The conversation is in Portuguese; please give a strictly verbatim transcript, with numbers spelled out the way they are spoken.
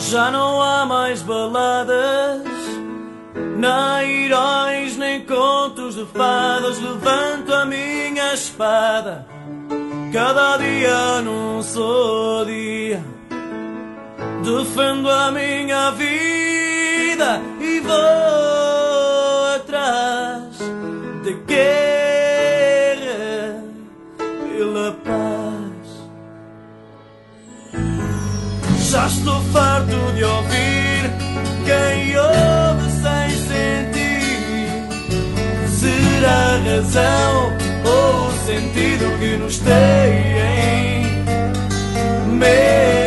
Já não há mais baladas, nem heróis, nem contos de fadas. Levanto a minha espada, cada dia num só dia. Defendo a minha vida e vou atrás da guerra pela paz. Já estou farto de ouvir quem ouve sem sentir. Será a razão ou o sentido que nos tem medo?